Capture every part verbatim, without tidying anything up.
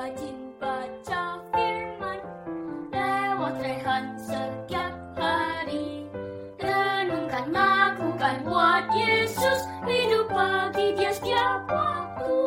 rajin baca firman lewat rehan setiap hari. Renungkan, lakukan buat Yesus, hidup bagi Dia setiap waktu.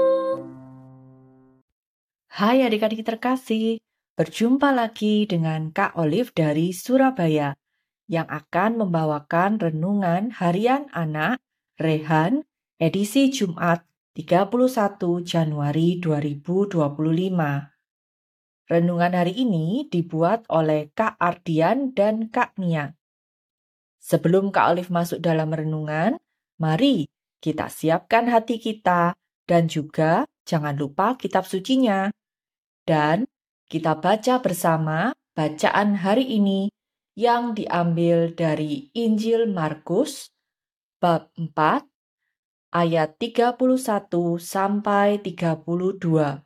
Hai adik-adik terkasih, berjumpa lagi dengan Kak Olive dari Surabaya yang akan membawakan renungan harian anak Rehan edisi Jumat tiga puluh satu Januari dua ribu dua puluh lima. Renungan hari ini dibuat oleh Kak Ardian dan Kak Nia. Sebelum Kak Olive masuk dalam renungan, mari kita siapkan hati kita dan juga jangan lupa kitab sucinya. Dan kita baca bersama bacaan hari ini yang diambil dari Injil Markus bab empat ayat tiga puluh satu sampai tiga puluh dua.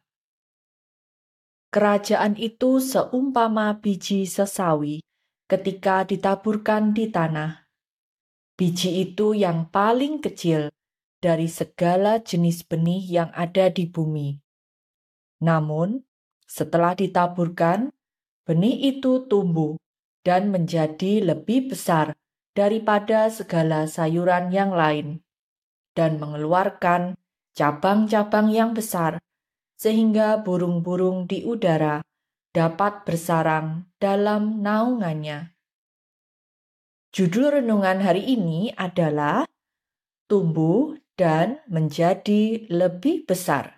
Kerajaan itu seumpama biji sesawi ketika ditaburkan di tanah. Biji itu yang paling kecil dari segala jenis benih yang ada di bumi. Namun, setelah ditaburkan, benih itu tumbuh dan menjadi lebih besar daripada segala sayuran yang lain, dan mengeluarkan cabang-cabang yang besar, sehingga burung-burung di udara dapat bersarang dalam naungannya. Judul renungan hari ini adalah Tumbuh dan Menjadi Lebih Besar.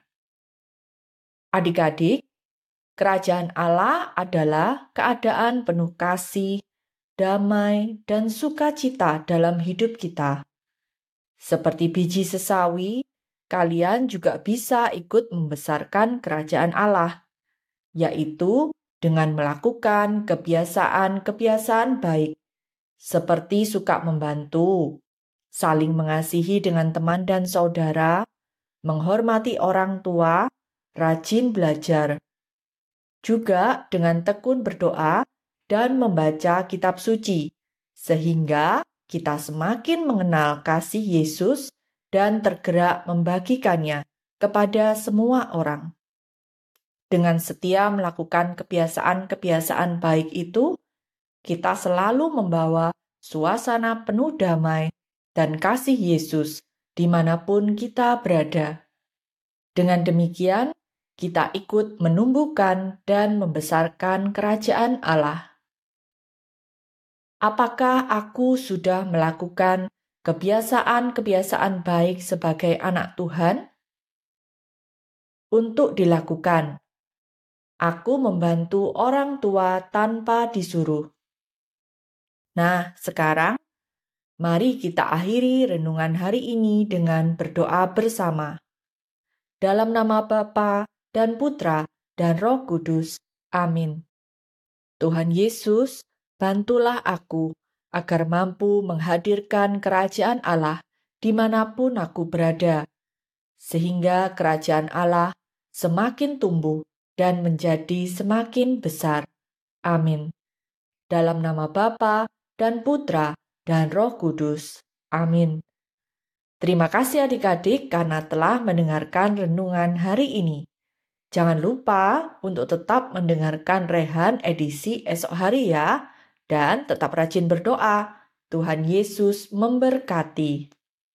Adik-adik, kerajaan Allah adalah keadaan penuh kasih, damai, dan sukacita dalam hidup kita. Seperti biji sesawi, kalian juga bisa ikut membesarkan kerajaan Allah, yaitu dengan melakukan kebiasaan-kebiasaan baik, seperti suka membantu, saling mengasihi dengan teman dan saudara, menghormati orang tua, rajin belajar, juga dengan tekun berdoa dan membaca kitab suci, sehingga kita semakin mengenal kasih Yesus dan tergerak membagikannya kepada semua orang. Dengan setia melakukan kebiasaan-kebiasaan baik itu, kita selalu membawa suasana penuh damai dan kasih Yesus dimanapun kita berada. Dengan demikian, kita ikut menumbuhkan dan membesarkan kerajaan Allah. Apakah aku sudah melakukan kebiasaan-kebiasaan baik sebagai anak Tuhan? Untuk dilakukan, aku membantu orang tua tanpa disuruh. Nah, sekarang mari kita akhiri renungan hari ini dengan berdoa bersama. Dalam nama Bapa dan Putra dan Roh Kudus. Amin. Tuhan Yesus, bantulah aku agar mampu menghadirkan kerajaan Allah dimanapun aku berada, sehingga kerajaan Allah semakin tumbuh dan menjadi semakin besar. Amin. Dalam nama Bapa dan Putra dan Roh Kudus. Amin. Terima kasih adik-adik karena telah mendengarkan renungan hari ini. Jangan lupa untuk tetap mendengarkan Rehan edisi esok hari ya. Dan tetap rajin berdoa. Tuhan Yesus memberkati.